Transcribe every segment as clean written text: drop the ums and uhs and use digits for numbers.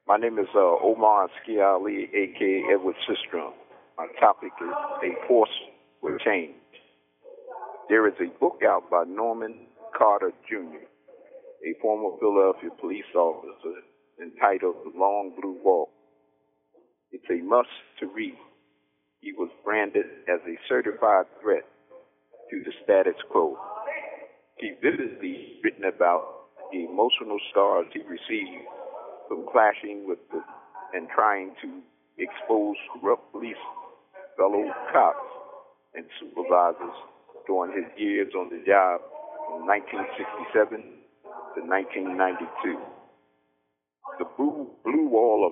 My name is Omar Skiali, a.k.a. Edward Sistrom. My topic is A Force for Change. There is a book out by Norman Carter Jr., a former Philadelphia police officer, entitled The Long Blue Wall. It's a must to read. He was branded as a certified threat to the status quo. He vividly written about the emotional scars he received from clashing with and trying to expose corrupt police fellow cops and supervisors during his years on the job from 1967 to 1992. The blue wall of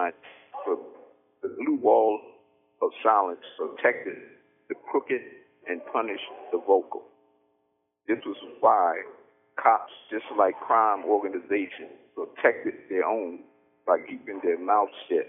silence protected the crooked and punished the vocal. This was why cops, just like crime organizations, protected their own by keeping their mouths shut.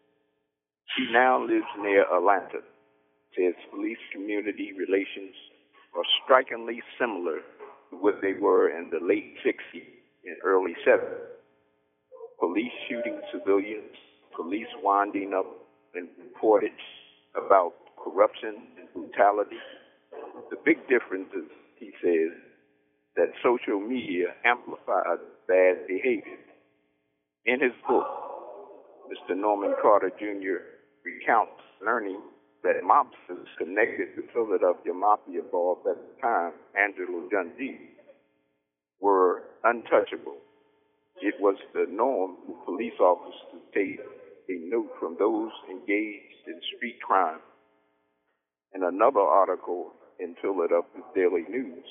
He now lives near Atlanta. Says police community relations are strikingly similar to what they were in the late 60s and early 70s. Police shooting civilians, police winding up and reported about corruption and brutality. The big difference is, he says, that social media amplifies bad behavior. In his book, Mr. Norman Carter Jr. recounts learning that mobsters connected to Philadelphia Mafia boss at the time, Angelo Dundee, were untouchable. It was the norm for police officers to take a note from those engaged in street crime. In another article in Philadelphia Daily News,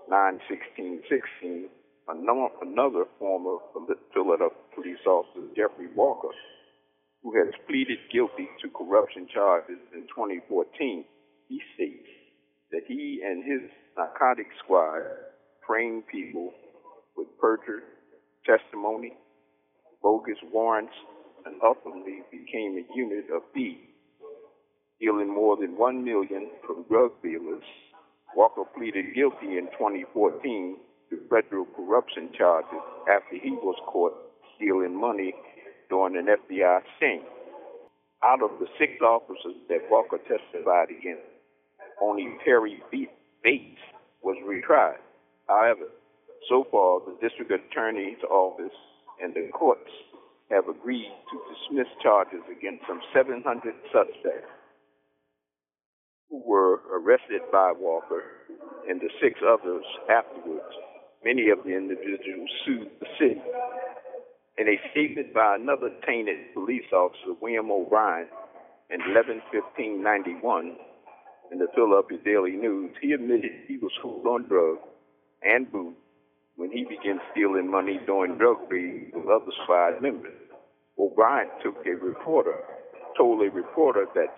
9/16/16, another former Philadelphia police officer, Jeffrey Walker, who has pleaded guilty to corruption charges in 2014, he states that he and his narcotics squad framed people with perjured testimony, bogus warrants, and ultimately became a unit of thieves, stealing more than $1 million from drug dealers. Walker pleaded guilty in 2014 to federal corruption charges after he was caught stealing money during an FBI sting. Out of the 6 officers that Walker testified against, only Perry Bates was retried. However, so far, the district attorney's office and the courts have agreed to dismiss charges against some 700 suspects who were arrested by Walker and the 6 others afterwards. Many of the individuals sued the city. In a statement by another tainted police officer, William O'Brien, in 11/15/91, in the Philadelphia Daily News, he admitted he was hooked on drugs and booze when he began stealing money during drug raids with other squad members. O'Brien told a reporter that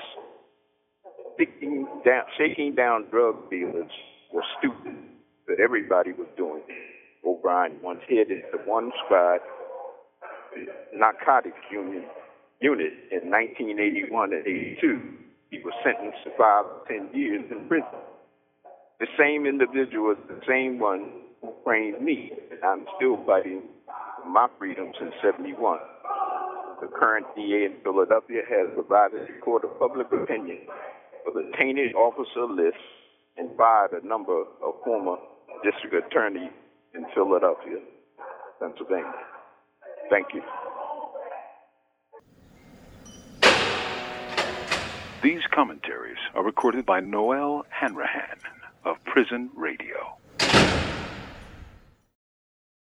shaking down drug dealers was stupid, but everybody was doing it. O'Brien once headed the one squad narcotics unit in 1981 and 82. He was sentenced to 5 to 10 years in prison. The same individual is the same one who framed me, and I'm still fighting for my freedom since 71. The current DA in Philadelphia has provided a court of public opinion for the tainted officer list and fired a number of former district attorneys in Philadelphia, Pennsylvania. Thank you. These commentaries are recorded by Noel Hanrahan of Prison Radio.